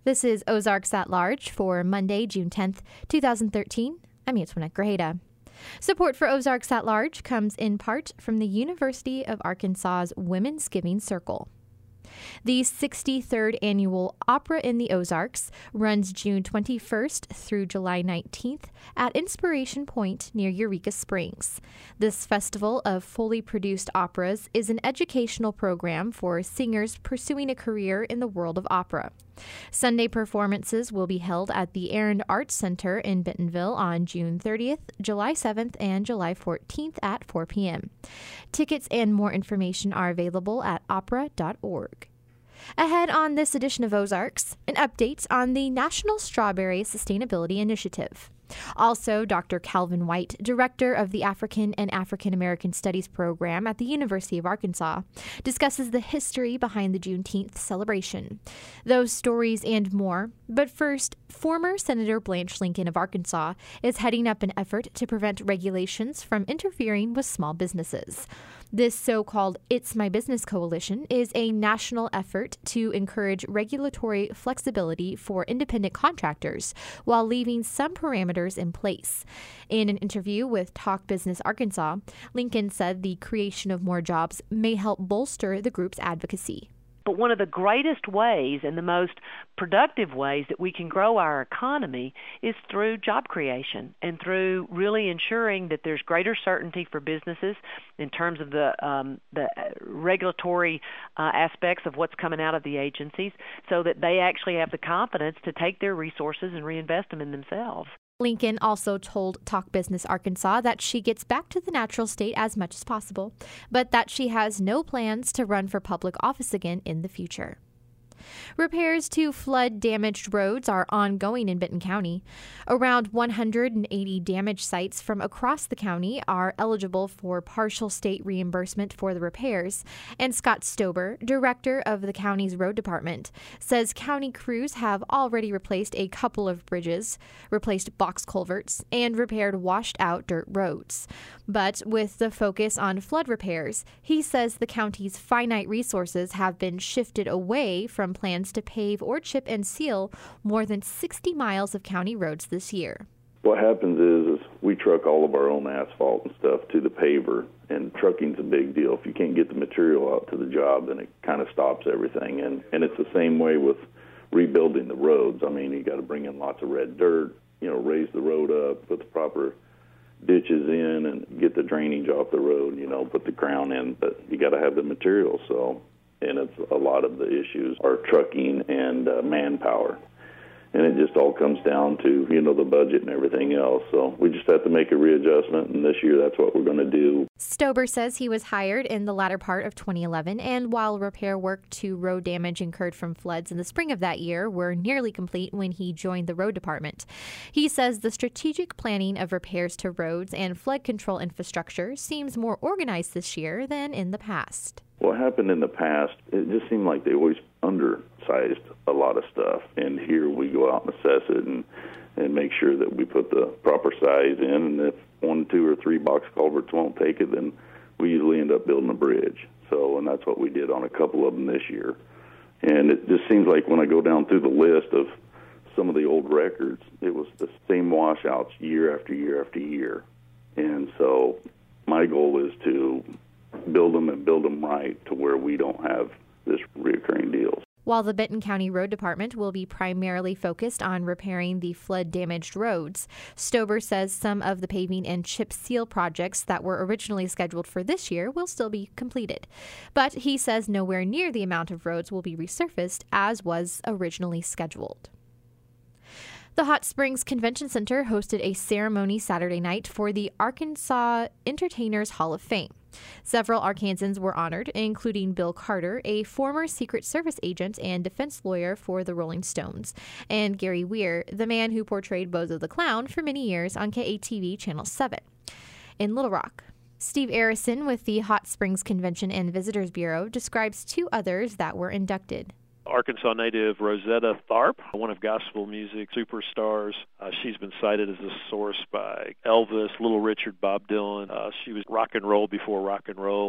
This is Ozarks at Large for Monday, June 10th, 2013. I'm Antoinette Grajeda. Support for Ozarks at Large comes in part from the University of Arkansas's Women's Giving Circle. The 63rd annual Opera in the Ozarks runs June 21st through July 19th at Inspiration Point near Eureka Springs. This festival of fully produced operas is an educational program for singers pursuing a career in the world of opera. Sunday performances will be held at the Arend Arts Center in Bentonville on June 30th, July 7th, and July 14th at 4 p.m. Tickets and more information are available at opera.org. Ahead on this edition of Ozarks, an update on the National Strawberry Sustainability Initiative. Also, Dr. Calvin White, director of the African and African American Studies program at the University of Arkansas, discusses the history behind the Juneteenth celebration. Those stories and more. But first, former Senator Blanche Lincoln of Arkansas is heading up an effort to prevent regulations from interfering with small businesses. This so-called It's My Business Coalition is a national effort to encourage regulatory flexibility for independent contractors while leaving some parameters in place. In an interview with Talk Business Arkansas, Lincoln said the creation of more jobs may help bolster the group's advocacy. But one of the greatest ways and the most productive ways that we can grow our economy is through job creation and through really ensuring that there's greater certainty for businesses in terms of the regulatory aspects of what's coming out of the agencies so that they actually have the confidence to take their resources and reinvest them in themselves. Lincoln also told Talk Business Arkansas that she gets back to the natural state as much as possible, but that she has no plans to run for public office again in the future. Repairs to flood-damaged roads are ongoing in Benton County. Around 180 damaged sites from across the county are eligible for partial state reimbursement for the repairs, and Scott Stober, director of the county's road department, says county crews have already replaced a couple of bridges, replaced box culverts, and repaired washed-out dirt roads. But with the focus on flood repairs, he says the county's finite resources have been shifted away from plans to pave or chip and seal more than 60 miles of county roads this year. What happens is we truck all of our own asphalt and stuff to the paver, and trucking's a big deal. If you can't get the material out to the job, then it kind of stops everything. And it's the same way with rebuilding the roads. I mean, you got to bring in lots of red dirt, raise the road up, put the proper ditches in, and get the drainage off the road, put the crown in. But you got to have the material, and it's a lot of the issues are trucking and manpower. And it just all comes down to, the budget and everything else. So we just have to make a readjustment, and this year that's what we're going to do. Stober says he was hired in the latter part of 2011, and while repair work to road damage incurred from floods in the spring of that year were nearly complete when he joined the road department. He says the strategic planning of repairs to roads and flood control infrastructure seems more organized this year than in the past. What happened in the past, it just seemed like they always undersized a lot of stuff. And here we go out and assess it and make sure that we put the proper size in. And if 1, 2, or 3 box culverts won't take it, then we usually end up building a bridge. And that's what we did on a couple of them this year. And it just seems like when I go down through the list of some of the old records, it was the same washouts year after year after year. And so my goal is to build them and build them right to where we don't have this reoccurring deals. While the Benton County Road Department will be primarily focused on repairing the flood-damaged roads, Stober says some of the paving and chip seal projects that were originally scheduled for this year will still be completed. But he says nowhere near the amount of roads will be resurfaced as was originally scheduled. The Hot Springs Convention Center hosted a ceremony Saturday night for the Arkansas Entertainers Hall of Fame. Several Arkansans were honored, including Bill Carter, a former Secret Service agent and defense lawyer for the Rolling Stones, and Gary Weir, the man who portrayed Bozo the Clown for many years on KATV Channel 7 in Little Rock. Steve Arison with the Hot Springs Convention and Visitors Bureau describes 2 others that were inducted. Arkansas native Rosetta Tharpe, one of gospel music superstars. She's been cited as a source by Elvis, Little Richard, Bob Dylan. She was rock and roll before rock and roll, and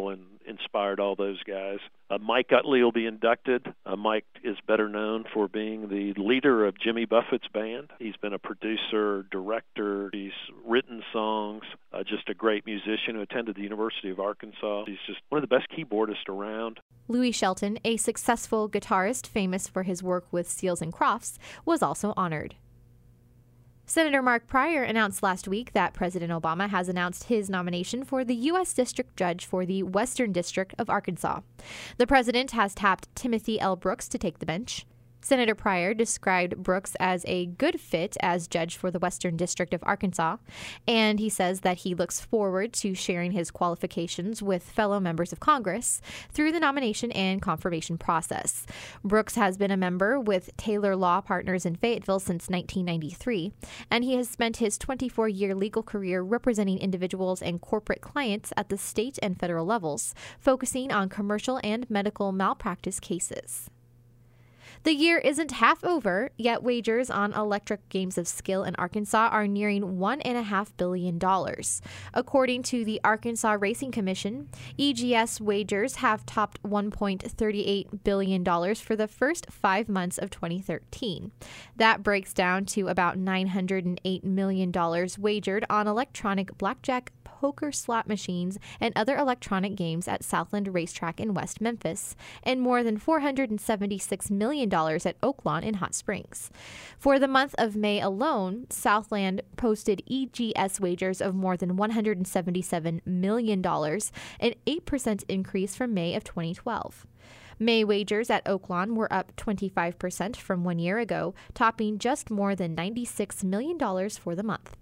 inspired all those guys. Mike Utley will be inducted. Mike is better known for being the leader of Jimmy Buffett's band. He's been a producer, director. He's written songs, just a great musician who attended the University of Arkansas. He's just one of the best keyboardists around. Louis Shelton, a successful guitarist famous for his work with Seals and Crofts, was also honored. Senator Mark Pryor announced last week that President Obama has announced his nomination for the U.S. District Judge for the Western District of Arkansas. The president has tapped Timothy L. Brooks to take the bench. Senator Pryor described Brooks as a good fit as judge for the Western District of Arkansas, and he says that he looks forward to sharing his qualifications with fellow members of Congress through the nomination and confirmation process. Brooks has been a member with Taylor Law Partners in Fayetteville since 1993, and he has spent his 24-year legal career representing individuals and corporate clients at the state and federal levels, focusing on commercial and medical malpractice cases. The year isn't half over, yet wagers on electric games of skill in Arkansas are nearing $1.5 billion. According to the Arkansas Racing Commission, EGS wagers have topped $1.38 billion for the first 5 months of 2013. That breaks down to about $908 million wagered on electronic blackjack, poker slot machines, and other electronic games at Southland Racetrack in West Memphis, and more than $476 million at Oaklawn in Hot Springs. For the month of May alone, Southland posted EGS wagers of more than $177 million, an 8% increase from May of 2012. May wagers at Oaklawn were up 25% from 1 year ago, topping just more than $96 million for the month.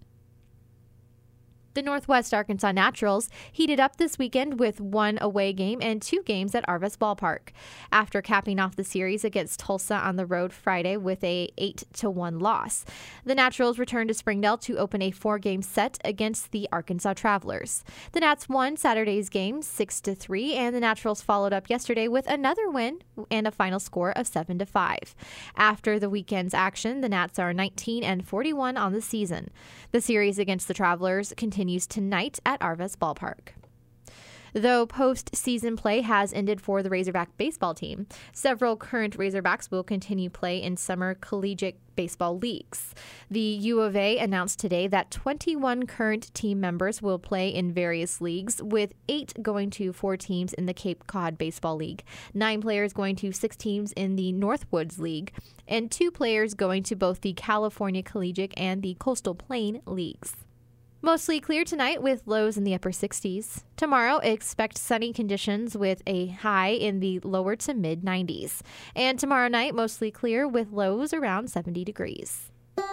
The Northwest Arkansas Naturals heated up this weekend with 1 away game and 2 games at Arvas Ballpark. After capping off the series against Tulsa on the road Friday with a 8-1 loss, the Naturals returned to Springdale to open a 4-game set against the Arkansas Travelers. The Nats won Saturday's game 6-3, and the Naturals followed up yesterday with another win and a final score of 7-5. After the weekend's action, the Nats are 19-41 on the season. The series against the Travelers continues tonight at Arvas Ballpark. Though postseason play has ended for the Razorback baseball team, several current Razorbacks will continue play in summer collegiate baseball leagues. The U of A announced today that 21 current team members will play in various leagues, with 8 going to 4 teams in the Cape Cod Baseball League, 9 players going to 6 teams in the Northwoods League, and 2 players going to both the California Collegiate and the Coastal Plain Leagues. Mostly clear tonight with lows in the upper 60s. Tomorrow, expect sunny conditions with a high in the lower to mid 90s. And tomorrow night, mostly clear with lows around 70 degrees.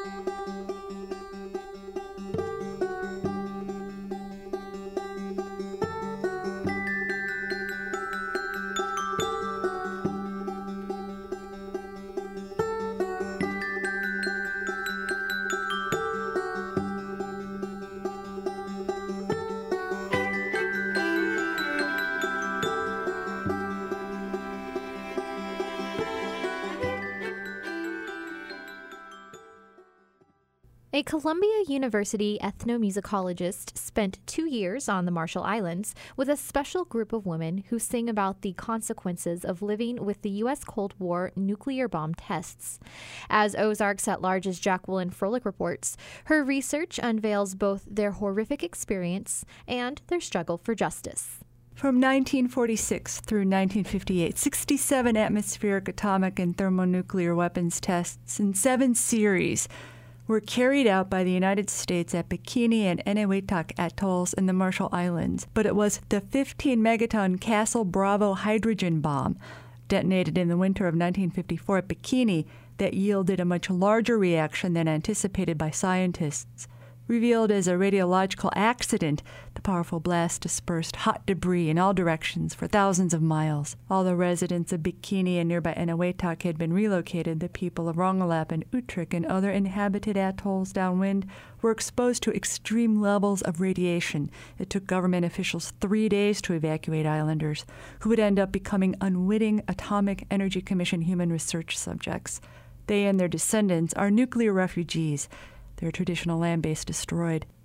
A Columbia University ethnomusicologist spent 2 years on the Marshall Islands with a special group of women who sing about the consequences of living with the U.S. Cold War nuclear bomb tests. As Ozarks at Large's Jacqueline Froelich reports, her research unveils both their horrific experience and their struggle for justice. From 1946 through 1958, 67 atmospheric, atomic, and thermonuclear weapons tests in 7 series were carried out by the United States at Bikini and Enewetak atolls in the Marshall Islands. But it was the 15-megaton Castle Bravo hydrogen bomb, detonated in the winter of 1954 at Bikini, that yielded a much larger reaction than anticipated by scientists. Revealed as a radiological accident, the powerful blast dispersed hot debris in all directions for thousands of miles. All the residents of Bikini and nearby Enewetak had been relocated. The people of Rongelap and Utrik and other inhabited atolls downwind were exposed to extreme levels of radiation. It took government officials 3 days to evacuate islanders, who would end up becoming unwitting Atomic Energy Commission human research subjects. They and their descendants are nuclear refugees, their traditional land base destroyed.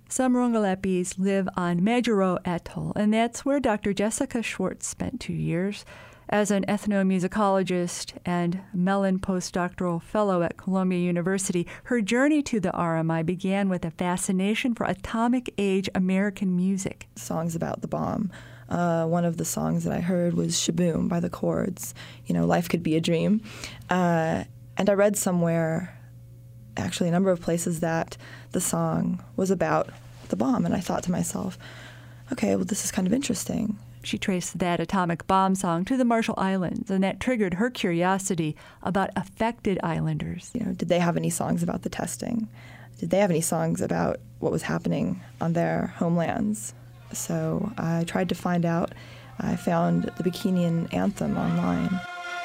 Some Rongelepis live on Majuro Atoll, and that's where Dr. Jessica Schwartz spent 2 years as an ethnomusicologist and Mellon postdoctoral fellow at Columbia University. Her journey to the RMI began with a fascination for atomic age American music. Songs about the bomb. One of the songs that I heard was Shaboom by the Chords, Life Could Be a Dream. And I read somewhere, actually a number of places, that the song was about the bomb. And I thought to myself, okay, well, this is kind of interesting. She traced that atomic bomb song to the Marshall Islands, and that triggered her curiosity about affected islanders. Did they have any songs about the testing? Did they have any songs about what was happening on their homelands? So I tried to find out. I found the Bikinian anthem online.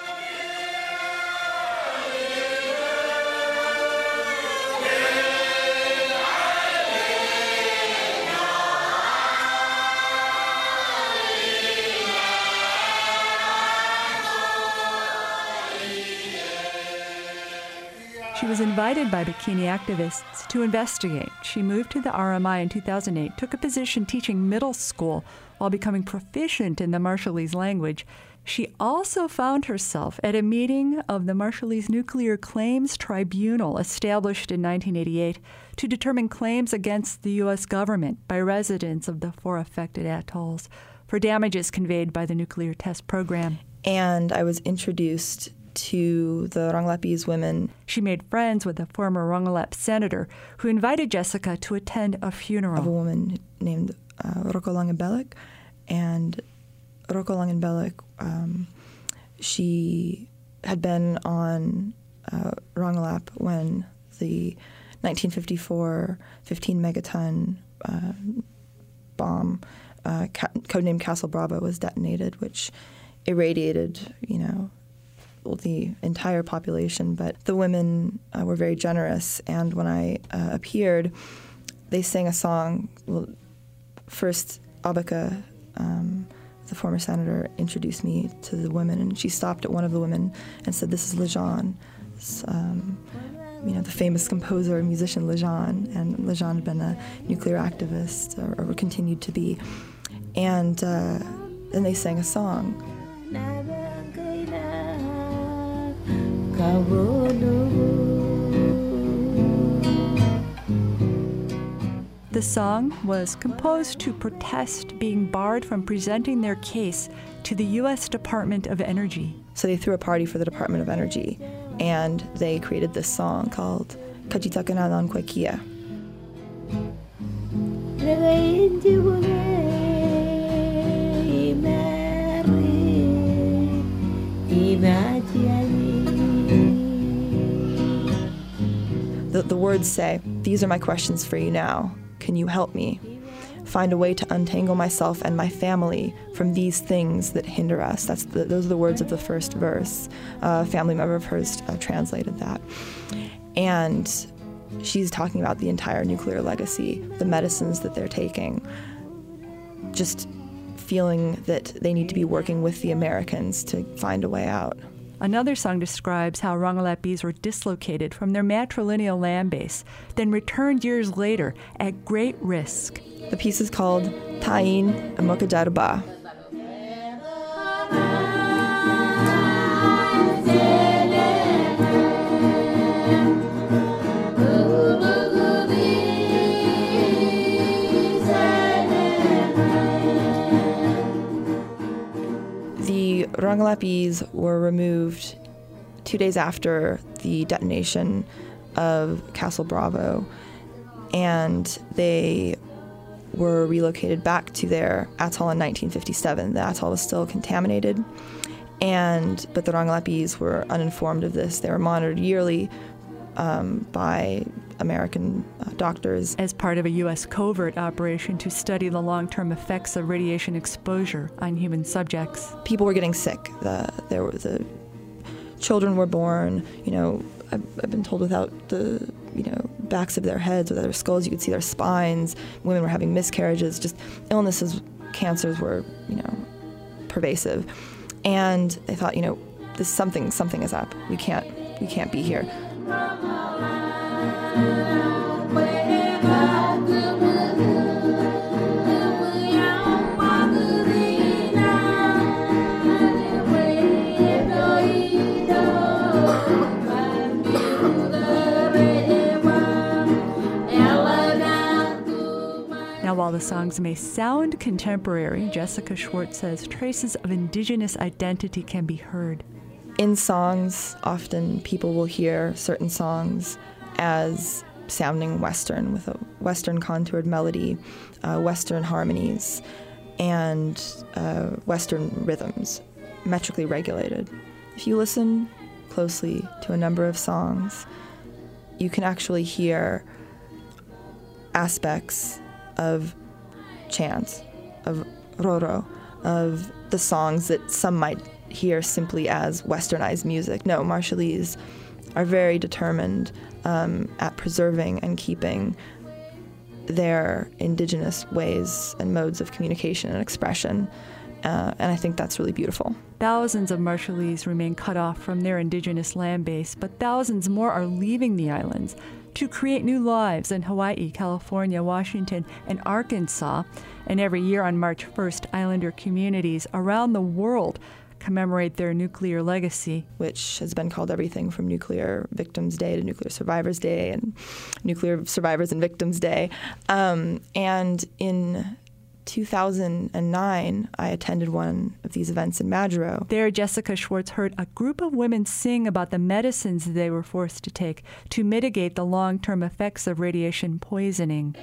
She was invited by bikini activists to investigate. She moved to the RMI in 2008, took a position teaching middle school while becoming proficient in the Marshallese language. She also found herself at a meeting of the Marshallese Nuclear Claims Tribunal, established in 1988, to determine claims against the U.S. government by residents of the 4 affected atolls for damages conveyed by the nuclear test program. And I was introduced to the Rongelepese women. She made friends with a former Rongelep senator who invited Jessica to attend a funeral of a woman named Roko Langenbelek. And Roko Langenbelek, she had been on Rongelep when the 1954 15-megaton bomb, codenamed Castle Bravo, was detonated, which irradiated, the entire population. But the women were very generous, and when I appeared, they sang a song. Well, first, Abaka, the former senator, introduced me to the women, and she stopped at one of the women and said, "This is Lejean, the famous composer and musician Lejean." And Lejean had been a nuclear activist, or continued to be. And then they sang a song. The song was composed to protest being barred from presenting their case to the U.S. Department of Energy. So they threw a party for the Department of Energy, and they created this song called Kajitakananan Kwekia. The words say, "These are my questions for you now. Can you help me find a way to untangle myself and my family from these things that hinder us?" Those are the words of the first verse. A family member of hers translated that. And she's talking about the entire nuclear legacy, the medicines that they're taking, just feeling that they need to be working with the Americans to find a way out. Another song describes how Rongelepis were dislocated from their matrilineal land base, then returned years later at great risk. The piece is called Tain Amokajaruba. The Rongelepis were removed 2 days after the detonation of Castle Bravo, and they were relocated back to their atoll in 1957. The atoll was still contaminated, but the Rongelepis were uninformed of this. They were monitored yearly by American doctors as part of a U.S. covert operation to study the long-term effects of radiation exposure on human subjects. People were getting sick. The children were born, I've been told without the, backs of their heads or their skulls. You could see their spines. Women were having miscarriages. Just illnesses, cancers were, pervasive. And they thought, this something is up. We can't be here. while the songs may sound contemporary, Jessica Schwartz says traces of indigenous identity can be heard. In songs, often people will hear certain songs as sounding Western, with a Western contoured melody, Western harmonies, and Western rhythms, metrically regulated. If you listen closely to a number of songs, you can actually hear aspects of chant, of roro, of the songs that some might hear simply as westernized music. No, Marshallese are very determined at preserving and keeping their indigenous ways and modes of communication and expression. And I think that's really beautiful. Thousands of Marshallese remain cut off from their indigenous land base, but thousands more are leaving the islands to create new lives in Hawaii, California, Washington, and Arkansas. And every year on March 1st, Islander communities around the world commemorate their nuclear legacy, which has been called everything from Nuclear Victims Day to Nuclear Survivors Day and Nuclear Survivors and Victims Day. And in 2009, I attended one of these events in Majuro. There, Jessica Schwartz heard a group of women sing about the medicines they were forced to take to mitigate the long-term effects of radiation poisoning.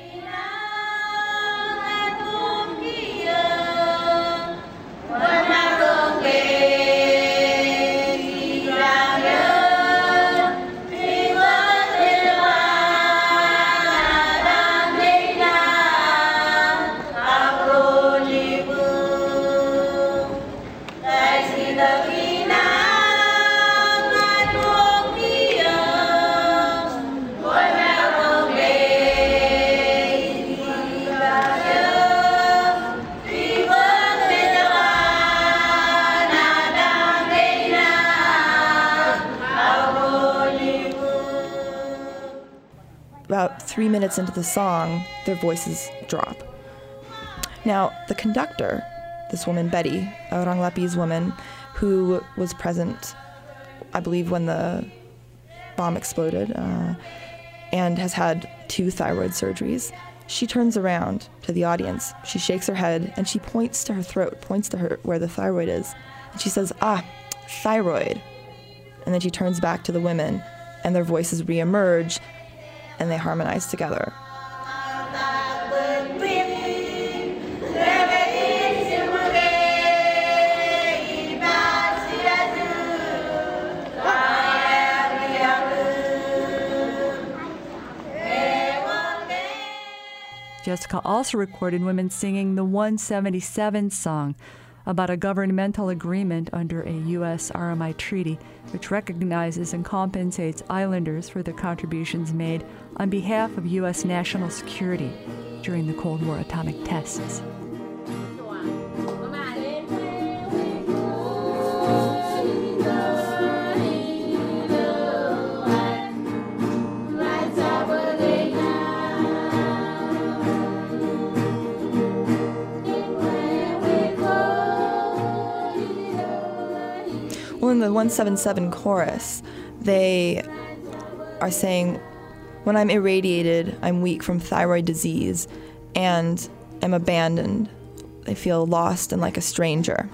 About 3 minutes into the song, their voices drop. Now, the conductor, this woman, Betty, a Ranglapi's woman, who was present, I believe, when the bomb exploded, and has had 2 thyroid surgeries, she turns around to the audience. She shakes her head, and she points to her throat, points to her where the thyroid is. And she says, thyroid. And then she turns back to the women, and their voices reemerge, and they harmonize together. Jessica also recorded women singing the 177 song about a governmental agreement under a U.S. RMI treaty which recognizes and compensates islanders for their contributions made on behalf of U.S. national security during the Cold War atomic tests. Well, in the 177 chorus, they are saying, when I'm irradiated, I'm weak from thyroid disease and am abandoned. I feel lost and like a stranger.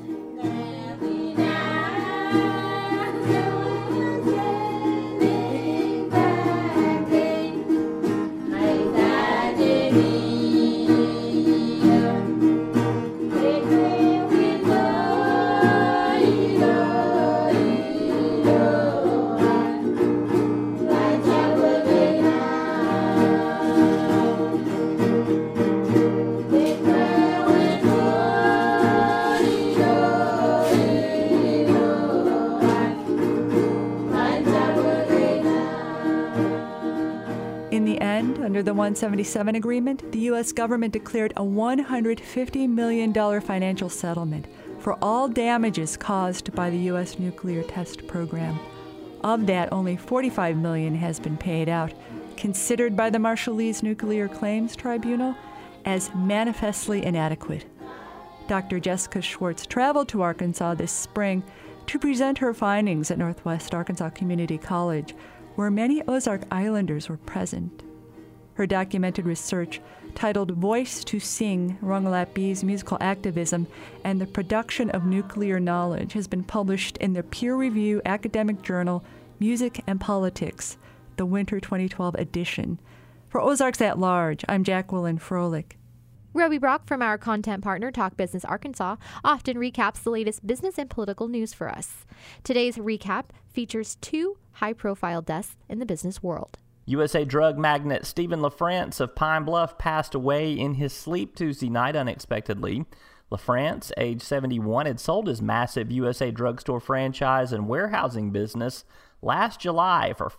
Under the 177 agreement, the U.S. government declared a $150 million financial settlement for all damages caused by the U.S. nuclear test program. Of that, only $45 million has been paid out, considered by the Marshallese Nuclear Claims Tribunal as manifestly inadequate. Dr. Jessica Schwartz traveled to Arkansas this spring to present her findings at Northwest Arkansas Community College, where many Ozark Islanders were present. Her documented research, titled Voice to Sing, Rongelap B's Musical Activism and the Production of Nuclear Knowledge, has been published in the peer-reviewed academic journal Music and Politics, the Winter 2012 edition. For Ozarks at Large, I'm Jacqueline Froelich. Roby Brock from our content partner, Talk Business Arkansas, often recaps the latest business and political news for us. Today's recap features 2 high-profile deaths in the business world. USA drug magnate Stephen LaFrance of Pine Bluff passed away in his sleep Tuesday night unexpectedly. LaFrance, age 71, had sold his massive USA drugstore franchise and warehousing business last July for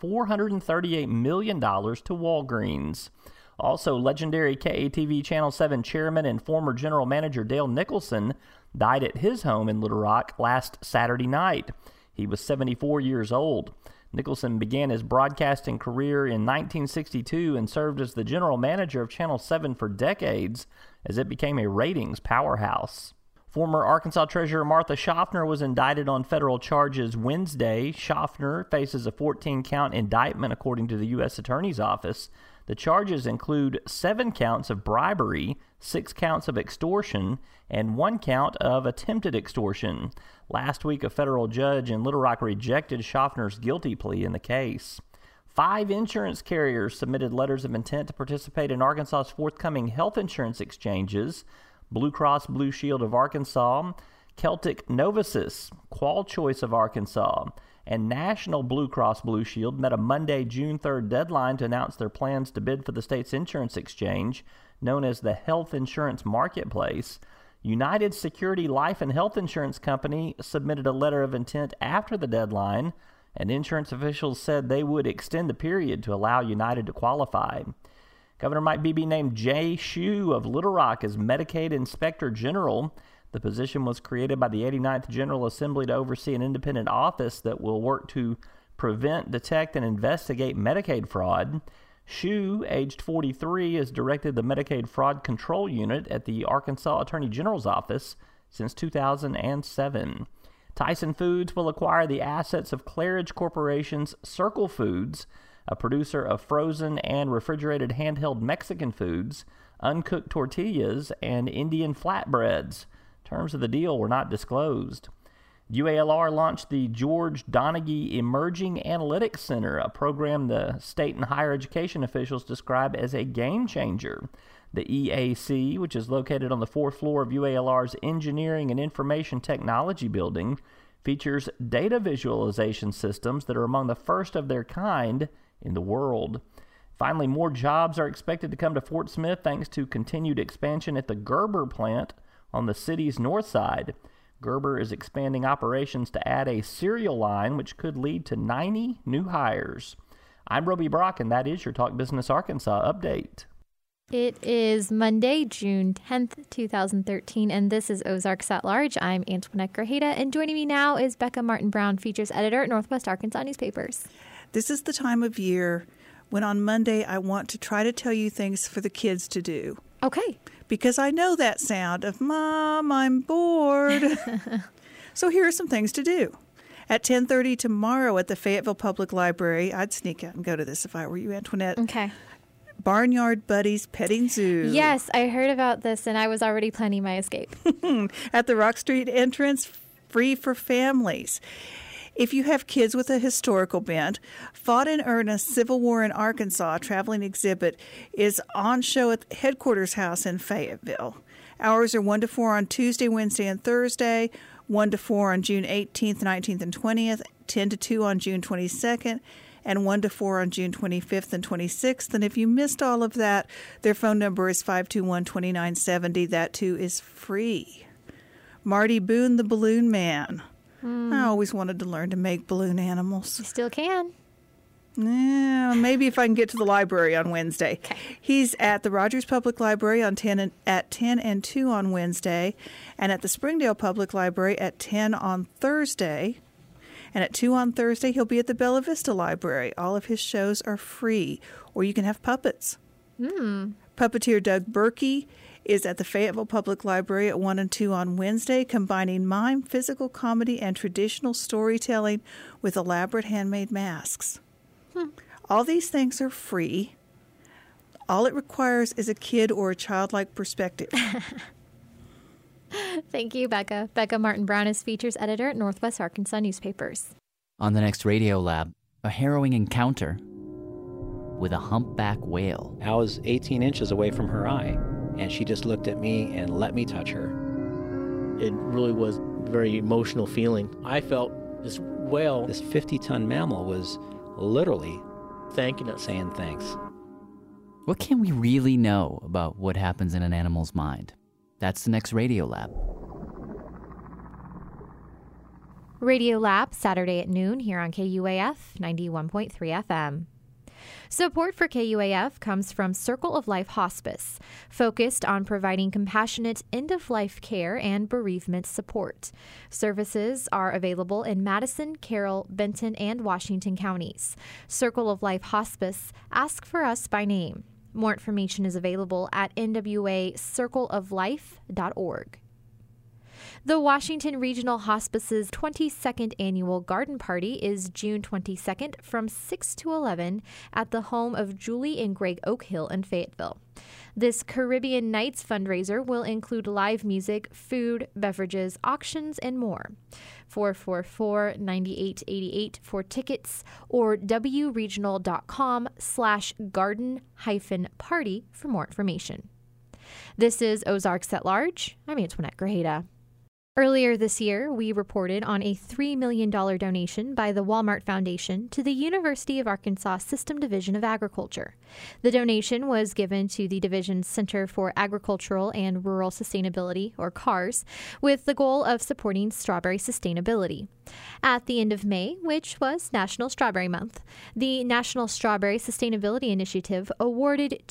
$438 million to Walgreens. Also, legendary KATV Channel 7 chairman and former general manager Dale Nicholson died at his home in Little Rock last Saturday night. He was 74 years old. Nicholson began his broadcasting career in 1962 and served as the general manager of Channel 7 for decades as it became a ratings powerhouse. Former Arkansas Treasurer Martha Schaffner was indicted on federal charges Wednesday. Schaffner faces a 14-count indictment according to the U.S. Attorney's Office. The charges include 7 counts of bribery, 6 counts of extortion, and 1 count of attempted extortion. Last week, a federal judge in Little Rock rejected Schaffner's guilty plea in the case. 5 insurance carriers submitted letters of intent to participate in Arkansas's forthcoming health insurance exchanges. Blue Cross Blue Shield of Arkansas, Celtic Novosis, Qual Choice of Arkansas, and National Blue Cross Blue Shield met a Monday, June 3rd deadline to announce their plans to bid for the state's insurance exchange, known as the Health Insurance Marketplace. United Security Life and Health Insurance Company submitted a letter of intent after the deadline, and insurance officials said they would extend the period to allow United to qualify. Governor Mike Beebe named Jay Shue of Little Rock as Medicaid Inspector General. The position was created by the 89th General Assembly to oversee an independent office that will work to prevent, detect, and investigate Medicaid fraud. Shue, aged 43, has directed the Medicaid Fraud Control Unit at the Arkansas Attorney General's office since 2007. Tyson Foods will acquire the assets of Claridge Corporation's Circle Foods, a producer of frozen and refrigerated handheld Mexican foods, uncooked tortillas, and Indian flatbreads. Terms of the deal were not disclosed. UALR launched the George Donaghy Emerging Analytics Center, a program the state and higher education officials describe as a game changer. The EAC, which is located on the 4th floor of UALR's Engineering and Information Technology building, features data visualization systems that are among the first of their kind in the world. Finally, more jobs are expected to come to Fort Smith thanks to continued expansion at the Gerber plant on the city's north side. Gerber is expanding operations to add a cereal line, which could lead to 90 new hires. I'm Roby Brock, and that is your Talk Business Arkansas update. It is Monday, June 10th, 2013, and this is Ozarks at Large. I'm Antoinette Grajeda, and joining me now is Becca Martin-Brown, features editor at Northwest Arkansas Newspapers. This is the time of year when on Monday I want to try to tell you things for the kids to do. Okay. Because I know that sound of, Mom, I'm bored. So here are some things to do. At 10:30 tomorrow at the Fayetteville Public Library, I'd sneak out and go to this if I were you, Antoinette. Okay. Barnyard Buddies Petting Zoo. Yes, I heard about this, and I was already planning my escape. At the Rock Street entrance, free for families. If you have kids with a historical bent, Fought in Earnest Civil War in Arkansas traveling exhibit is on show at the Headquarters House in Fayetteville. Hours are 1 to 4 on Tuesday, Wednesday, and Thursday, 1 to 4 on June 18th, 19th, and 20th, 10 to 2 on June 22nd, and 1 to 4 on June 25th and 26th. And if you missed all of that, their phone number is 521-2970. That, too, is free. Marty Boone, the Balloon Man. I always wanted to learn to make balloon animals. You still can. Yeah, maybe if I can get to the library on Wednesday. Okay. He's at the Rogers Public Library at 10 and 2 on Wednesday, and at the Springdale Public Library at 10 on Thursday. And at 2 on Thursday, he'll be at the Bella Vista Library. All of his shows are free, or you can have puppets. Puppeteer Doug Berkey is at the Fayetteville Public Library at 1 and 2 on Wednesday, combining mime, physical comedy, and traditional storytelling with elaborate handmade masks. All these things are free. All it requires is a kid or a childlike perspective. Thank you, Becca. Becca Martin-Brown is features editor at Northwest Arkansas Newspapers. On the next Radio Lab, a harrowing encounter with a humpback whale. I was 18 inches away from her eye, and she just looked at me and let me touch her. It really was a very emotional feeling. I felt this whale, this 50-ton mammal, was literally thanking us, saying thanks. What can we really know about what happens in an animal's mind? That's the next Radio Lab. Radio Lab, Saturday at noon here on KUAF 91.3 FM. Support for KUAF comes from Circle of Life Hospice, focused on providing compassionate end-of-life care and bereavement support. Services are available in Madison, Carroll, Benton, and Washington counties. Circle of Life Hospice, ask for us by name. More information is available at nwacircleoflife.org. The Washington Regional Hospice's 22nd annual garden party is June 22nd from 6 to 11 at the home of Julie and Greg Oakhill in Fayetteville. This Caribbean Nights fundraiser will include live music, food, beverages, auctions, and more. 444-9888 for tickets or wregional.com/garden-party for more information. This is Ozarks at Large. I'm Antoinette Grajeda. Earlier this year, we reported on a $3 million donation by the Walmart Foundation to the University of Arkansas System Division of Agriculture. The donation was given to the division's Center for Agricultural and Rural Sustainability, or CARS, with the goal of supporting strawberry sustainability. At the end of May, which was National Strawberry Month, the National Strawberry Sustainability Initiative awarded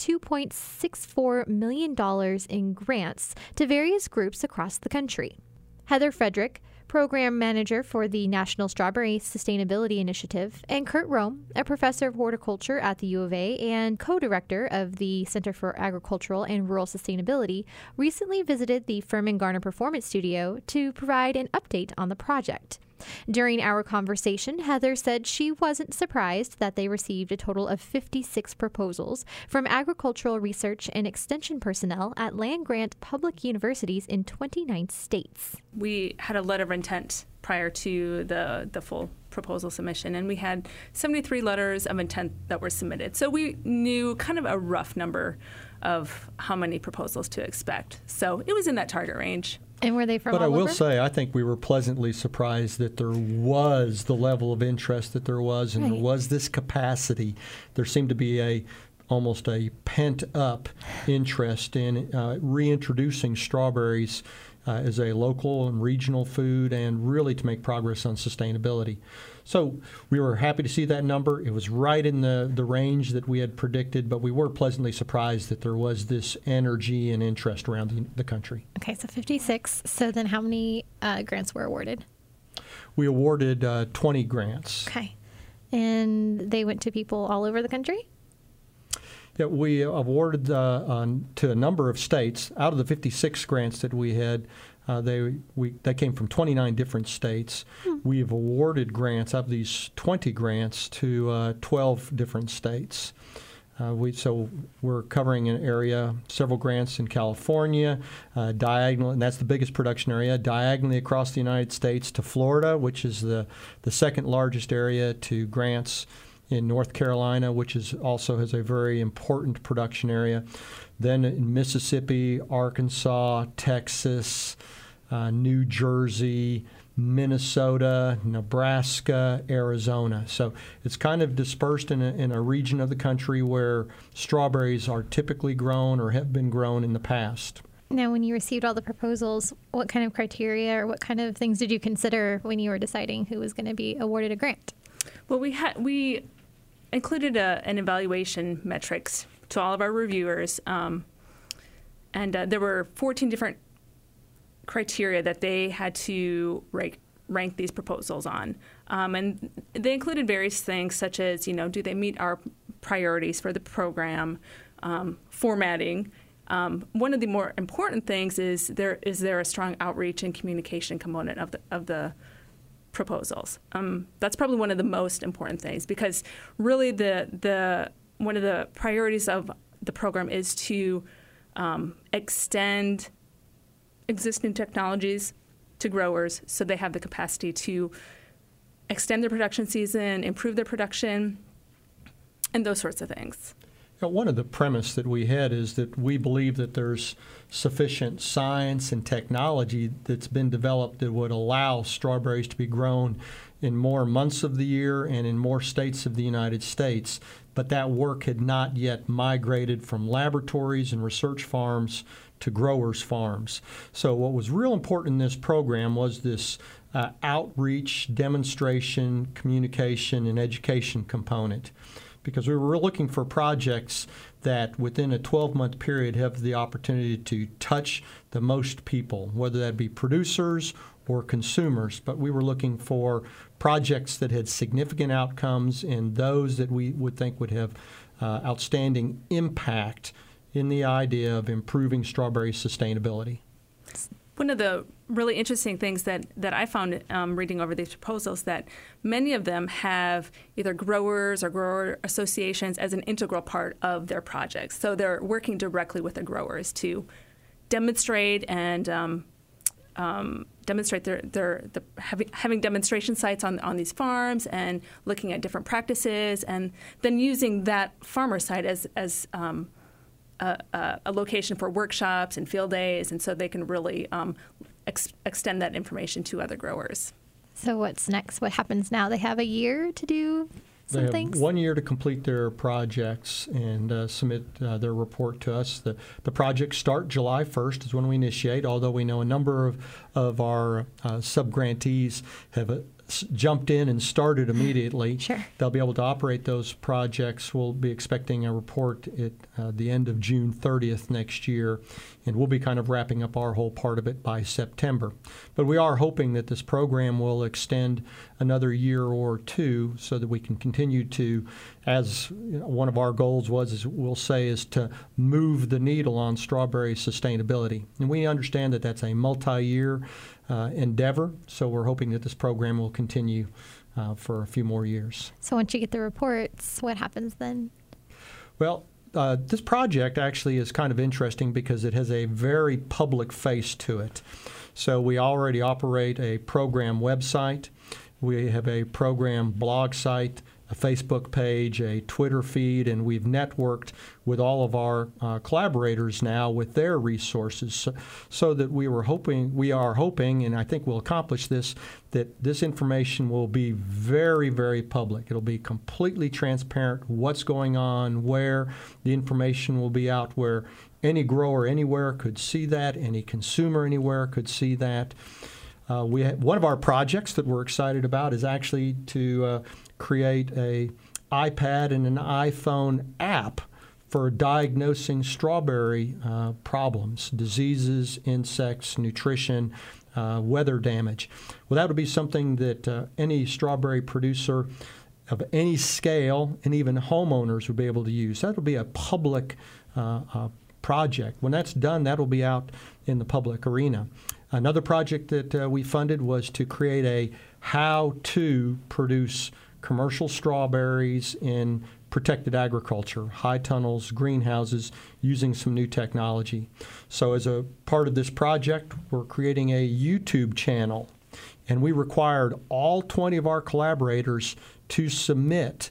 $2.64 million in grants to various groups across the country. Heather Frederick, Program Manager for the National Strawberry Sustainability Initiative, and Kurt Rome, a professor of horticulture at the U of A and co-director of the Center for Agricultural and Rural Sustainability, recently visited the Furman Garner Performance Studio to provide an update on the project. During our conversation, Heather said she wasn't surprised that they received a total of 56 proposals from agricultural research and extension personnel at land-grant public universities in 29 states. We had a letter of intent prior to the full proposal submission, and we had 73 letters of intent that were submitted. So we knew kind of a rough number of how many proposals to expect. So it was in that target range. And were they from all over? But I will over? say, I think we were pleasantly surprised that there was the level of interest that there was, and there was this capacity. There seemed to be almost a pent-up interest in reintroducing strawberries as a local and regional food, and really to make progress on sustainability. So we were happy to see that number. It was right in the range that we had predicted, but we were pleasantly surprised that there was this energy and interest around the country. Okay, so 56. So then how many grants were awarded? We awarded 20 grants. Okay. And they went to people all over the country? Yeah, we awarded to a number of states. Out of the 56 grants that we had, they came from 29 different states. We have awarded grants of these 20 grants to 12 different states. So we're covering an area, several grants in California, diagonal, and that's the biggest production area, diagonally across the United States to Florida, which is the second largest area, to grants in North Carolina, which also has a very important production area. Then in Mississippi, Arkansas, Texas, New Jersey, Minnesota, Nebraska, Arizona. So it's kind of dispersed in a region of the country where strawberries are typically grown or have been grown in the past. Now, when you received all the proposals, what kind of criteria or what kind of things did you consider when you were deciding who was going to be awarded a grant? Well, we included an evaluation metrics to all of our reviewers, and there were 14 different criteria that they had to rank these proposals on. And they included various things such as, do they meet our priorities for the program, formatting. One of the more important things is there a strong outreach and communication component of the proposals. That's probably one of the most important things, because really the one of the priorities of the program is to extend existing technologies to growers so they have the capacity to extend their production season, improve their production, and those sorts of things. One of the premise that we had is that we believe that there's sufficient science and technology that's been developed that would allow strawberries to be grown in more months of the year and in more states of the United States. But that work had not yet migrated from laboratories and research farms to growers' farms. So what was real important in this program was this outreach, demonstration, communication, and education component, because we were looking for projects that within a 12-month period have the opportunity to touch the most people, whether that be producers or consumers. But we were looking for projects that had significant outcomes and those that we would think would have outstanding impact in the idea of improving strawberry sustainability. One of the really interesting things that I found reading over these proposals, that many of them have either growers or grower associations as an integral part of their projects. So they're working directly with the growers to demonstrate and demonstrate having demonstration sites on these farms and looking at different practices, and then using that farmer site as a location for workshops and field days, and so they can really extend that information to other growers. So what's next? What happens now? They have a year to do some they things? Have 1 year to complete their projects and submit their report to us. The projects start July 1st is when we initiate, although we know a number of our sub-grantees have jumped in and started immediately. Sure. They'll be able to operate those projects. We'll be expecting a report at the end of June 30th next year, and we'll be kind of wrapping up our whole part of it by September. But we are hoping that this program will extend another year or two so that we can continue to, as one of our goals is to move the needle on strawberry sustainability. And we understand that that's a multi-year endeavor, so we're hoping that this program will continue for a few more years. So once you get the reports, what happens then? Well, this project actually is kind of interesting because it has a very public face to it. So we already operate a program website. We have a program blog site, a Facebook page, a Twitter feed, and we've networked with all of our collaborators now with their resources, so that we are hoping, and I think we'll accomplish this, that this information will be very, very public. It'll be completely transparent what's going on, where the information will be out, where any grower anywhere could see that, any consumer anywhere could see that. One of our projects that we're excited about is actually to create a iPad and an iPhone app for diagnosing strawberry problems, diseases, insects, nutrition, weather damage. Well, that would be something that any strawberry producer of any scale and even homeowners would be able to use. That will be a public project. When that's done, that will be out in the public arena. Another project that we funded was to create a how to produce commercial strawberries in protected agriculture, high tunnels, greenhouses, using some new technology. So as a part of this project, we're creating a YouTube channel, and we required all 20 of our collaborators to submit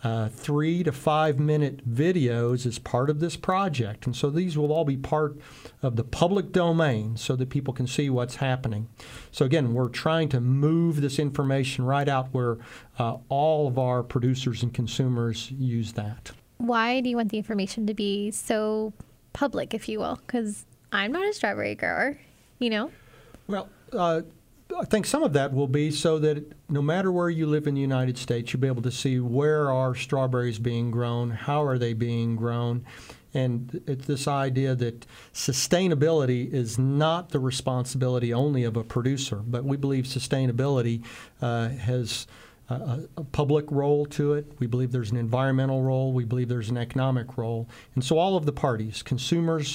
3 to 5 minute videos as part of this project. And so these will all be part of the public domain so that people can see what's happening. So again, we're trying to move this information right out where all of our producers and consumers use that. Why do you want the information to be so public, if you will? Because I'm not a strawberry grower, you know? Well, I think some of that will be so that no matter where you live in the United States, you'll be able to see where are strawberries being grown, how are they being grown, and it's this idea that sustainability is not the responsibility only of a producer, but we believe sustainability has a public role to it. We believe there's an environmental role. We believe there's an economic role. And so all of the parties, consumers,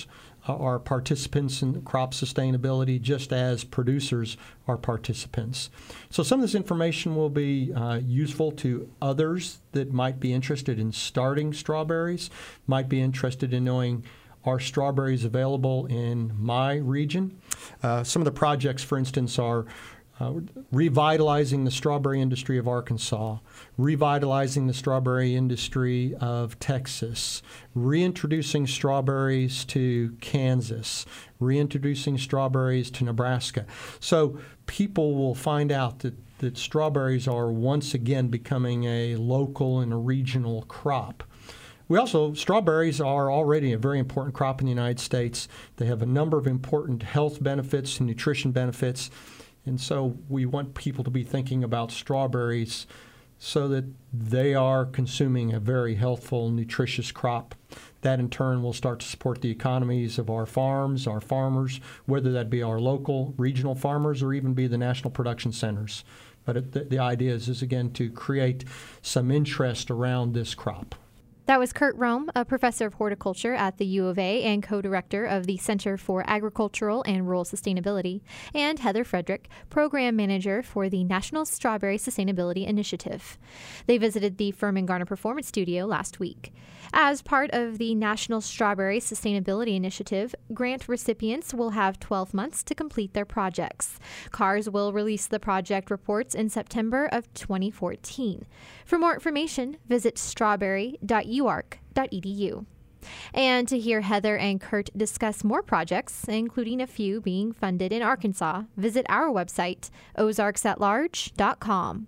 are participants in crop sustainability, just as producers are participants. So some of this information will be useful to others that might be interested in starting strawberries, might be interested in knowing, are strawberries available in my region? Some of the projects, for instance, are revitalizing the strawberry industry of Arkansas, revitalizing the strawberry industry of Texas, reintroducing strawberries to Kansas, reintroducing strawberries to Nebraska. So people will find out that strawberries are once again becoming a local and a regional crop. Strawberries are already a very important crop in the United States. They have a number of important health benefits and nutrition benefits. And so we want people to be thinking about strawberries so that they are consuming a very healthful, nutritious crop. That in turn will start to support the economies of our farms, our farmers, whether that be our local, regional farmers or even be the national production centers. But the idea is again, to create some interest around this crop. That was Kurt Rome, a professor of horticulture at the U of A and co-director of the Center for Agricultural and Rural Sustainability, and Heather Frederick, program manager for the National Strawberry Sustainability Initiative. They visited the Furman Garner Performance Studio last week. As part of the National Strawberry Sustainability Initiative, grant recipients will have 12 months to complete their projects. CARS will release the project reports in September of 2014. For more information, visit strawberry.uark.edu. And to hear Heather and Kurt discuss more projects, including a few being funded in Arkansas, visit our website, ozarksatlarge.com.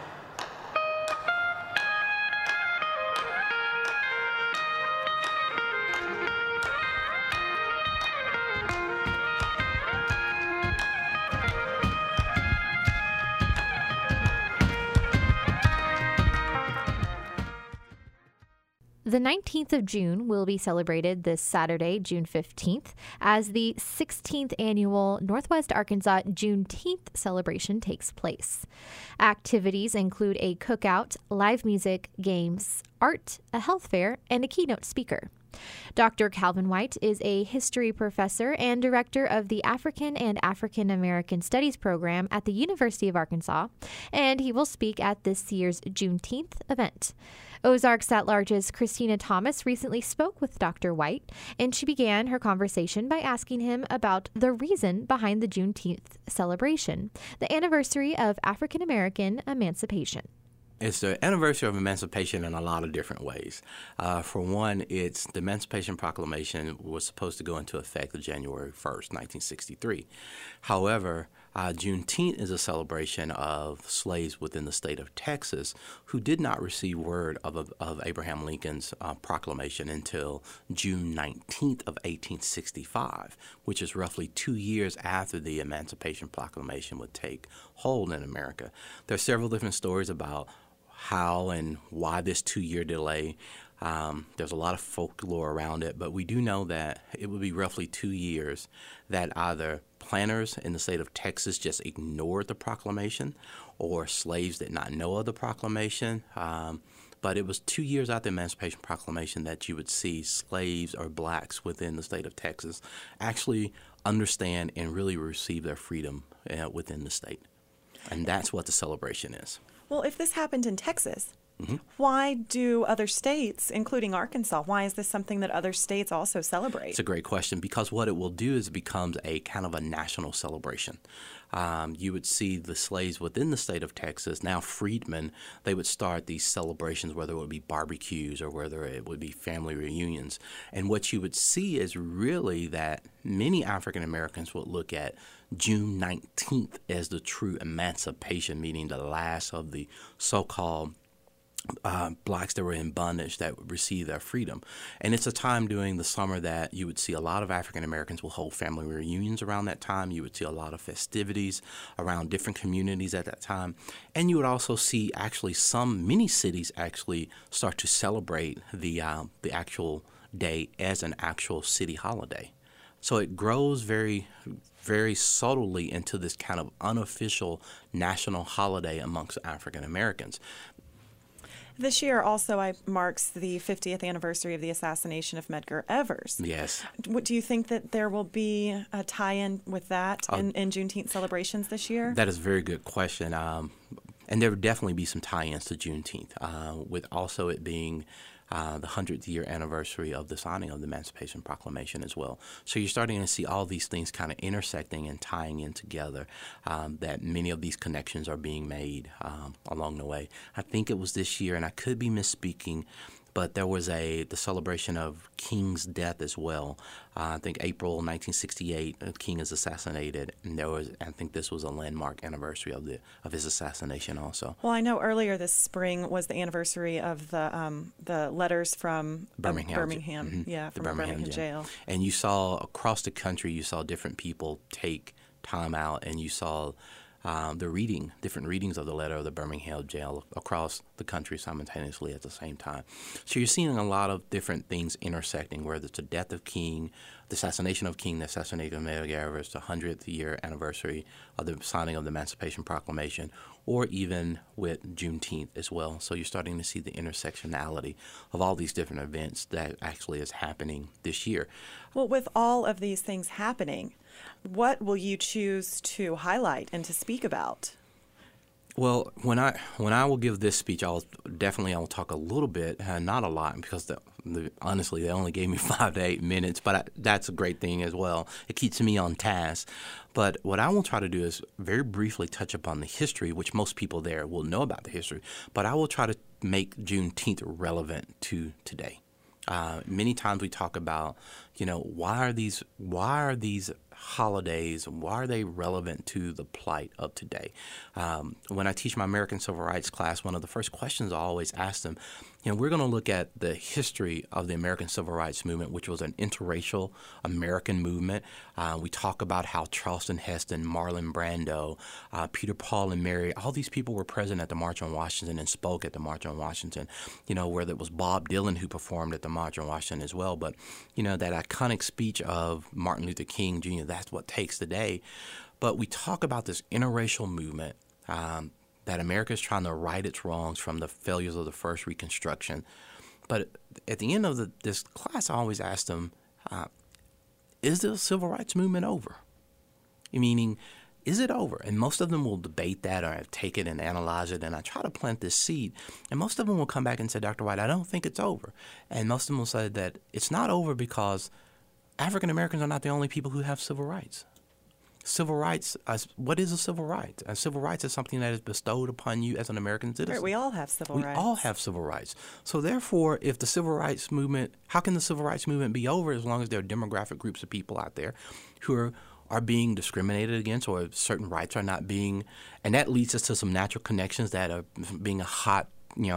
The 19th of June will be celebrated this Saturday, June 15th, as the 16th annual Northwest Arkansas Juneteenth celebration takes place. Activities include a cookout, live music, games, art, a health fair, and a keynote speaker. Dr. Calvin White is a history professor and director of the African and African American Studies program at the University of Arkansas, and he will speak at this year's Juneteenth event. Ozarks at Large's Christina Thomas recently spoke with Dr. White, and she began her conversation by asking him about the reason behind the Juneteenth celebration, the anniversary of African American emancipation. It's the anniversary of emancipation in a lot of different ways. For one, it's the Emancipation Proclamation was supposed to go into effect on January 1st, 1963. However, Juneteenth is a celebration of slaves within the state of Texas who did not receive word of Abraham Lincoln's proclamation until June 19th of 1865, which is roughly 2 years after the Emancipation Proclamation would take hold in America. There are several different stories about how and why this 2-year delay. There's a lot of folklore around it, but we do know that it would be roughly 2 years that either planters in the state of Texas just ignored the proclamation or slaves did not know of the proclamation. But it was 2 years after the Emancipation Proclamation that you would see slaves or blacks within the state of Texas actually understand and really receive their freedom within the state. And that's what the celebration is. Well, if this happened in Texas, mm-hmm. why do other states, including Arkansas, why is this something that other states also celebrate? It's a great question, because what it will do is it becomes a kind of a national celebration. You would see the slaves within the state of Texas, now freedmen, they would start these celebrations, whether it would be barbecues or whether it would be family reunions. And what you would see is really that many African Americans would look at June 19th as the true emancipation, meaning the last of the so-called blacks that were in bondage that would receive their freedom. And it's a time during the summer that you would see a lot of African Americans will hold family reunions around that time. You would see a lot of festivities around different communities at that time. And you would also see actually many cities actually start to celebrate the actual day as an actual city holiday. So it grows very, very subtly into this kind of unofficial national holiday amongst African Americans. This year also marks the 50th anniversary of the assassination of Medgar Evers. Yes. Do you think that there will be a tie-in with that in Juneteenth celebrations this year? That is a very good question. And there would definitely be some tie-ins to Juneteenth, with also it being the 100th year anniversary of the signing of the Emancipation Proclamation as well. So you're starting to see all these things kind of intersecting and tying in together, that many of these connections are being made along the way. I think it was this year, and I could be misspeaking, but there was the celebration of King's death as well. I think April 1968, King is assassinated, and I think this was a landmark anniversary of his assassination also. Well, I know earlier this spring was the anniversary of the letters from Birmingham. Mm-hmm. From the Birmingham jail. And you saw across the country, you saw different people take time out, and you saw different readings of the letter of the Birmingham jail across the country simultaneously at the same time. So you're seeing a lot of different things intersecting, whether it's the death of King, the assassination of King, the assassination of Medgar Evers, the 100th year anniversary of the signing of the Emancipation Proclamation, or even with Juneteenth as well. So you're starting to see the intersectionality of all these different events that actually is happening this year. Well, with all of these things happening, what will you choose to highlight and to speak about? Well, when I will give this speech, I will talk a little bit, not a lot, because honestly they only gave me 5 to 8 minutes. But that's a great thing as well. It keeps me on task. But what I will try to do is very briefly touch upon the history, which most people there will know about the history. But I will try to make Juneteenth relevant to today. Many times we talk about, why are these holidays, why are they relevant to the plight of today? When I teach my American Civil Rights class, one of the first questions I always ask them, we're going to look at the history of the American Civil Rights Movement, which was an interracial American movement. We talk about how Charleston Heston, Marlon Brando, Peter, Paul, and Mary, all these people were present at the March on Washington and spoke at the March on Washington, where there was Bob Dylan who performed at the March on Washington as well. But, that iconic speech of Martin Luther King Jr., that's what takes the day. But we talk about this interracial movement, that America is trying to right its wrongs from the failures of the first Reconstruction. But at the end of this class, I always ask them, is the civil rights movement over? Meaning, is it over? And most of them will debate that or take it and analyze it, and I try to plant this seed. And most of them will come back and say, Dr. White, I don't think it's over. And most of them will say that it's not over because African Americans are not the only people who have civil rights. Civil rights, what is a civil right? A civil rights is something that is bestowed upon you as an American citizen. Right, we all have civil rights. We all have civil rights. So therefore, if the civil rights movement, how can the civil rights movement be over as long as there are demographic groups of people out there who are being discriminated against, or certain rights are not being, and that leads us to some natural connections that are being a hot,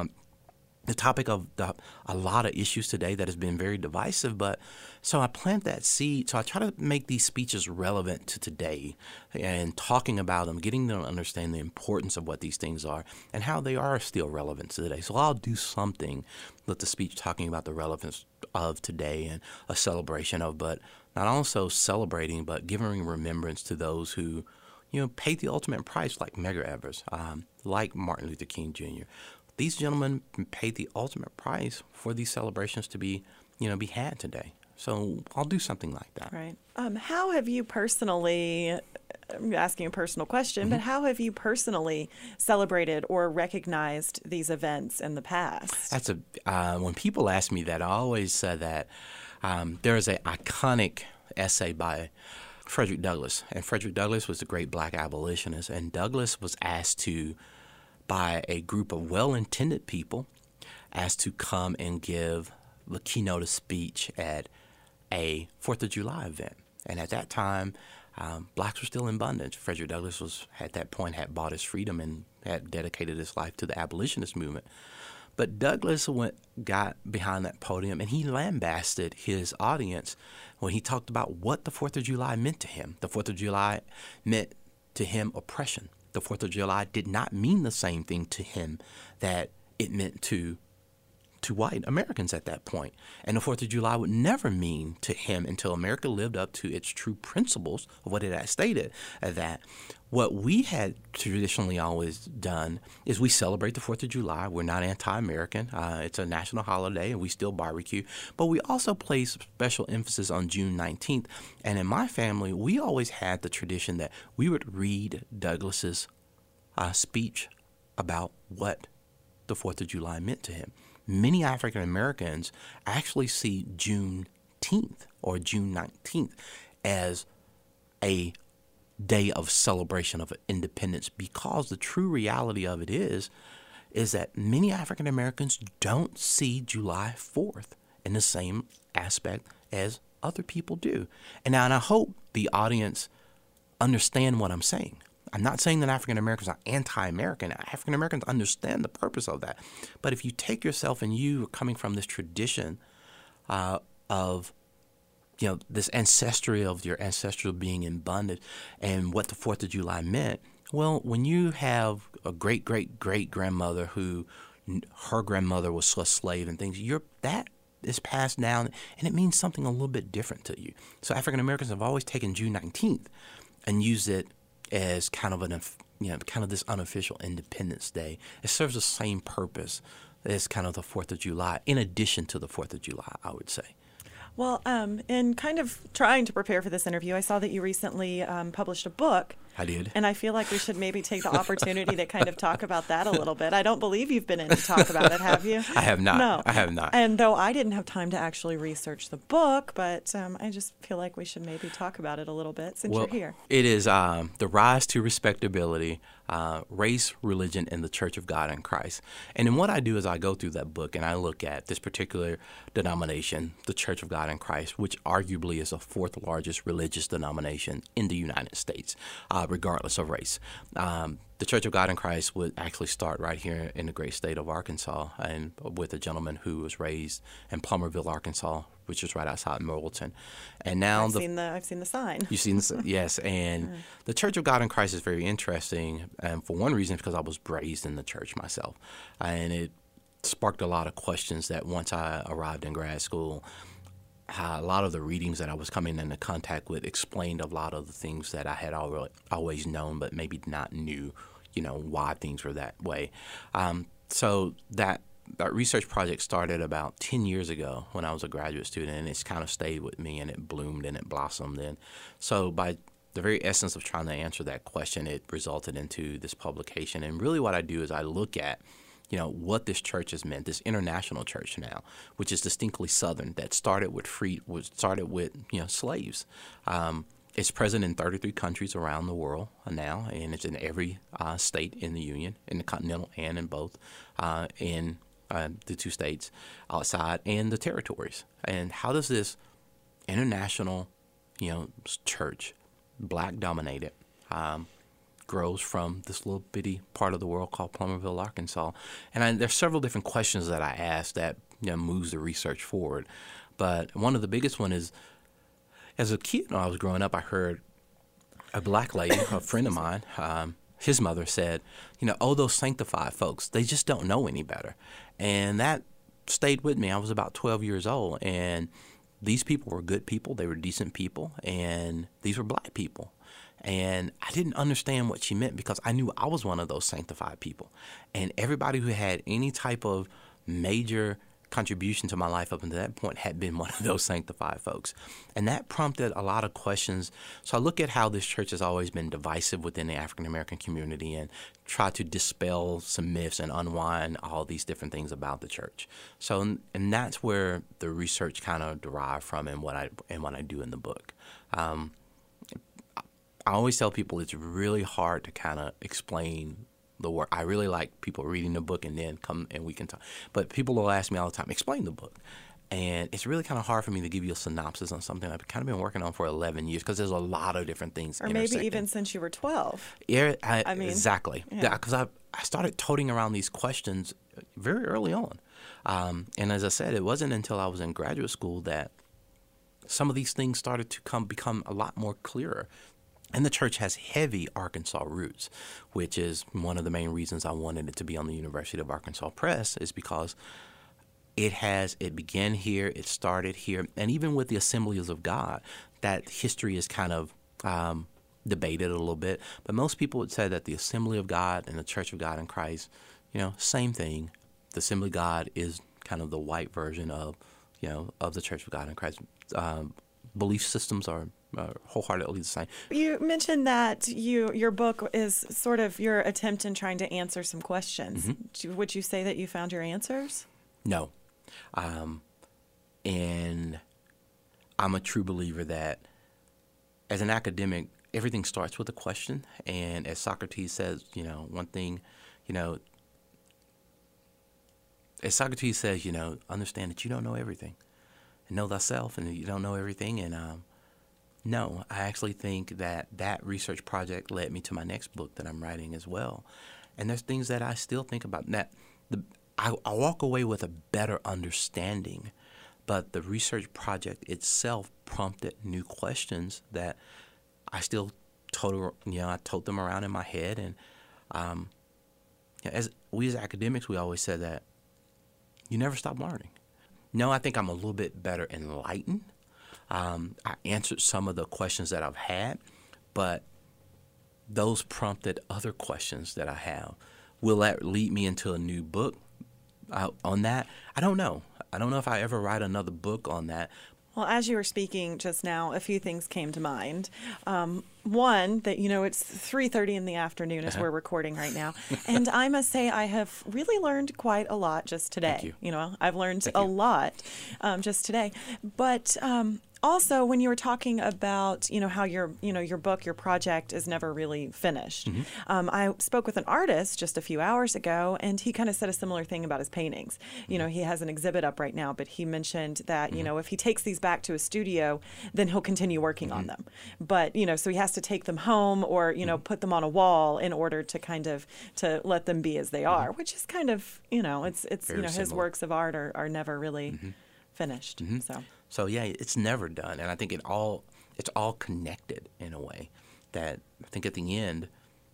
the topic of a lot of issues today that has been very divisive. But so I plant that seed. So I try to make these speeches relevant to today and talking about them, getting them to understand the importance of what these things are and how they are still relevant to today. So I'll do something with the speech talking about the relevance of today and a celebration of, but not also celebrating, but giving remembrance to those who, paid the ultimate price, like Medgar Evers, like Martin Luther King Jr. These gentlemen paid the ultimate price for these celebrations to be had today. So I'll do something like that. Right. How have you personally, I'm asking a personal question, but how have you personally celebrated or recognized these events in the past? That's when people ask me that, I always say that there is an iconic essay by Frederick Douglass. And Frederick Douglass was a great black abolitionist. And Douglass was asked by a group of well-intended people, asked to come and give the keynote speech at a 4th of July event. And at that time, blacks were still in bondage. Frederick Douglass at that point had bought his freedom and had dedicated his life to the abolitionist movement. But Douglass got behind that podium and he lambasted his audience when he talked about what the 4th of July meant to him. The 4th of July meant to him oppression. The 4th of July did not mean the same thing to him that it meant to to white Americans at that point. And the 4th of July would never mean to him until America lived up to its true principles of what it had stated, that what we had traditionally always done is we celebrate the 4th of July. We're not anti-American. It's a national holiday, and we still barbecue. But we also place special emphasis on June 19th. And in my family, we always had the tradition that we would read Douglas's speech about what the 4th of July meant to him. Many African Americans actually see Juneteenth or June 19th as a day of celebration of independence, because the true reality of it is that many African Americans don't see July 4th in the same aspect as other people do. And I hope the audience understand what I'm saying. I'm not saying that African Americans are anti-American. African Americans understand the purpose of that. But if you take yourself and you are coming from this tradition of this ancestry of your ancestral being in bondage and what the 4th of July meant, well, when you have a great-great-great-grandmother who her grandmother was a slave and things, that is passed down, and it means something a little bit different to you. So African Americans have always taken June 19th and used it as kind of this unofficial Independence Day. It serves the same purpose as kind of the 4th of July, in addition to the 4th of July, I would say. Well, in kind of trying to prepare for this interview, I saw that you recently published a book. I did. And I feel like we should maybe take the opportunity to kind of talk about that a little bit. I don't believe you've been in to talk about it, have you? I have not. No. I have not. And though I didn't have time to actually research the book, but I just feel like we should maybe talk about it a little bit since you're here. It is The Rise to Respectability, Race, Religion, and the Church of God in Christ. And then what I do is I go through that book and I look at this particular denomination, the Church of God in Christ, which arguably is the 4th largest religious denomination in the United States, regardless of race. The Church of God in Christ would actually start right here in the great state of Arkansas, and with a gentleman who was raised in Plummerville, Arkansas, which is right outside Morrilton. And now I've seen the sign. You've seen the yes, and the Church of God in Christ is very interesting, and for one reason, because I was raised in the church myself, and it sparked a lot of questions that once I arrived in grad school, a lot of the readings that I was coming into contact with explained a lot of the things that I had always known, but maybe not knew, why things were that way. So that research project started about 10 years ago when I was a graduate student, and it's kind of stayed with me, and it bloomed and it blossomed. And so by the very essence of trying to answer that question, it resulted into this publication. And really what I do is I look at what this church has meant, this international church now, which is distinctly Southern, that started with slaves. It's present in 33 countries around the world now, and it's in every state in the Union, in the Continental and in both, in the 2 states outside and the territories. And how does this international, church, black-dominated, grows from this little bitty part of the world called Plummerville, Arkansas? And there's several different questions that I asked that moves the research forward. But one of the biggest one is, as a kid when I was growing up, I heard a black lady, a friend of mine, his mother said, those sanctified folks, they just don't know any better. And that stayed with me. I was about 12 years old, and these people were good people. They were decent people, and these were black people. And I didn't understand what she meant, because I knew I was one of those sanctified people. And everybody who had any type of major contribution to my life up until that point had been one of those sanctified folks. And that prompted a lot of questions. So I look at how this church has always been divisive within the African American community and try to dispel some myths and unwind all these different things about the church. So, and that's where the research kind of derived from, and what I do in the book. I always tell people it's really hard to kind of explain the work. I really like people reading the book and then come and we can talk. But people will ask me all the time, explain the book. And it's really kind of hard for me to give you a synopsis on something I've kind of been working on for 11 years, because there's a lot of different things Or maybe even since you were 12. Yeah, I mean, exactly. Because I started toting around these questions very early on. And as I said, it wasn't until I was in graduate school that some of these things started to become a lot more clearer. And the church has heavy Arkansas roots, which is one of the main reasons I wanted it to be on the University of Arkansas Press, is because It began here, it started here, and even with the Assemblies of God, that history is kind of debated a little bit. But most people would say that the Assembly of God and the Church of God in Christ, same thing. The Assembly of God is kind of the white version of the Church of God in Christ. Belief systems are wholeheartedly the same. You mentioned that your book is sort of your attempt in trying to answer some questions. Mm-hmm. Would you say that you found your answers? No. And I'm a true believer that as an academic, everything starts with a question. And as Socrates says, one thing, as Socrates says, understand that you don't know everything. And know thyself, and you don't know everything. And no, I actually think that research project led me to my next book that I'm writing as well. And there's things that I still think about. That I walk away with a better understanding, but the research project itself prompted new questions that I still told them around in my head. And as academics, we always said that you never stop learning. No, I think I'm a little bit better enlightened. I answered some of the questions that I've had, but those prompted other questions that I have. Will that lead me into a new book on that? I don't know. I don't know if I ever write another book on that. Well, as you were speaking just now, a few things came to mind. One, that, it's 3:30 in the afternoon as we're recording right now. And I must say I have really learned quite a lot just today. Thank you. I've learned a lot just today. But also, when you were talking about, how your book, your project is never really finished. Mm-hmm. I spoke with an artist just a few hours ago, and he kind of said a similar thing about his paintings. Mm-hmm. He has an exhibit up right now, but he mentioned that, mm-hmm. If he takes these back to a studio, then he'll continue working mm-hmm. on them. But, so he has to take them home or, mm-hmm. put them on a wall in order to kind of to let them be as they are, mm-hmm. which is kind of, it's his works of art are never really mm-hmm. finished. Mm-hmm. So yeah, it's never done, and I think it's all connected in a way that I think at the end,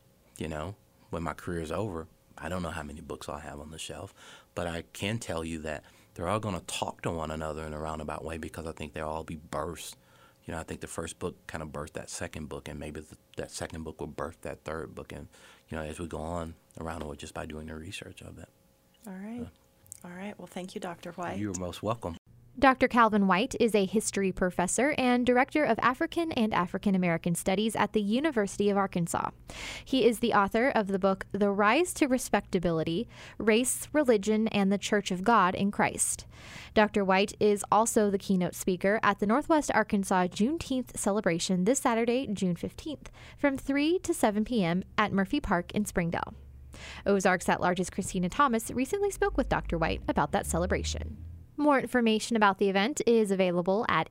when my career is over, I don't know how many books I'll have on the shelf, but I can tell you that they're all going to talk to one another in a roundabout way because I think they'll all be births. I think the first book kind of birthed that second book, and maybe that second book will birth that third book, and as we go on around the world just by doing the research of it. All right. All right. Well, thank you, Dr. White. You're most welcome. Dr. Calvin White is a history professor and director of African and African American Studies at the University of Arkansas. He is the author of the book The Rise to Respectability: Race, Religion, and the Church of God in Christ. Dr. White is also the keynote speaker at the Northwest Arkansas Juneteenth celebration this Saturday, June 15th, from 3 to 7 p.m. at Murphy Park in Springdale. Ozarks at Large's Christina Thomas recently spoke with Dr. White about that celebration. More information about the event is available at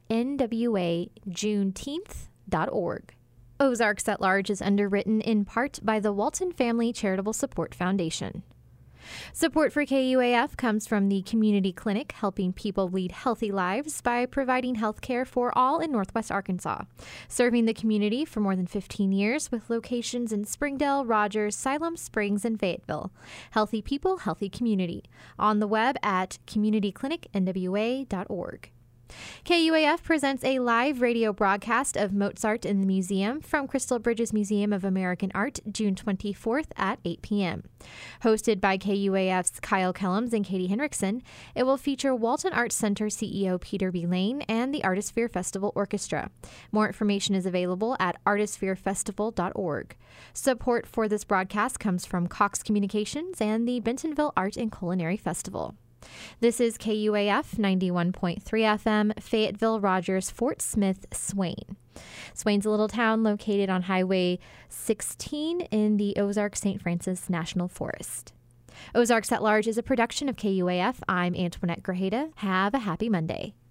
nwajuneteenth.org. Ozarks at Large is underwritten in part by the Walton Family Charitable Support Foundation. Support for KUAF comes from the Community Clinic, helping people lead healthy lives by providing health care for all in Northwest Arkansas. Serving the community for more than 15 years with locations in Springdale, Rogers, Siloam Springs, and Fayetteville. Healthy people, healthy community. On the web at communityclinicnwa.org. KUAF presents a live radio broadcast of Mozart in the Museum from Crystal Bridges Museum of American Art, June 24th at 8 p.m. Hosted by KUAF's Kyle Kellums and Katie Henriksen, it will feature Walton Arts Center CEO Peter B. Lane and the Artisphere Festival Orchestra. More information is available at artispherefestival.org. Support for this broadcast comes from Cox Communications and the Bentonville Art and Culinary Festival. This is KUAF 91.3 FM, Fayetteville, Rogers, Fort Smith, Swain. Swain's a little town located on Highway 16 in the Ozark-St. Francis National Forest. Ozarks at Large is a production of KUAF. I'm Antoinette Grajeda. Have a happy Monday.